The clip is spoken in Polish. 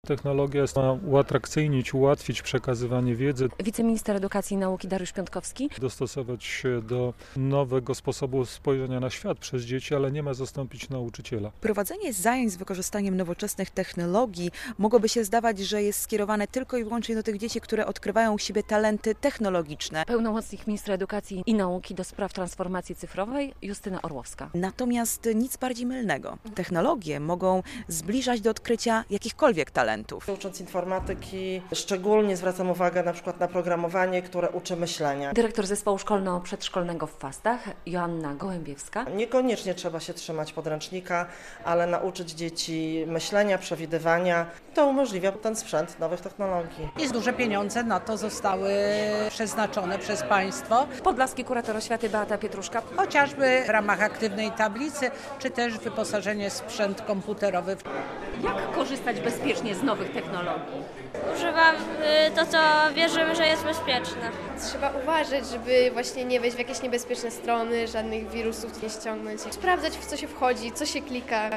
Technologia ma uatrakcyjnić, ułatwić przekazywanie wiedzy, Wiceminister Edukacji i Nauki Dariusz Piątkowski. dostosować się do nowego sposobu spojrzenia na świat przez dzieci, ale nie ma zastąpić nauczyciela. Prowadzenie zajęć z wykorzystaniem nowoczesnych technologii mogłoby się zdawać, że jest skierowane tylko i wyłącznie do tych dzieci, które odkrywają u siebie talenty technologiczne. Pełnomocnik ministra Edukacji i Nauki do spraw transformacji cyfrowej Justyna Orłowska. Natomiast nic bardziej mylnego. Technologie mogą zbliżać do odkrycia jakichkolwiek talentów. Ucząc informatyki, szczególnie zwracam uwagę na przykład na programowanie, które uczy myślenia. Dyrektor Zespołu Szkolno-Przedszkolnego w Fastach Joanna Gołębiewska. Niekoniecznie trzeba się trzymać podręcznika, ale nauczyć dzieci myślenia, przewidywania. To umożliwia ten sprzęt nowych technologii. I duże pieniądze na to zostały przeznaczone przez państwo, Podlaski kurator oświaty Beata Pietruszka. chociażby w ramach aktywnej tablicy, czy też wyposażenie w sprzęt komputerowy. Jak korzystać bezpiecznie z nowych technologii? Używam to, co wierzymy, że jest bezpieczne. Trzeba uważać, żeby właśnie nie wejść w jakieś niebezpieczne strony, żadnych wirusów nie ściągnąć. Sprawdzać, w co się wchodzi, co się klika.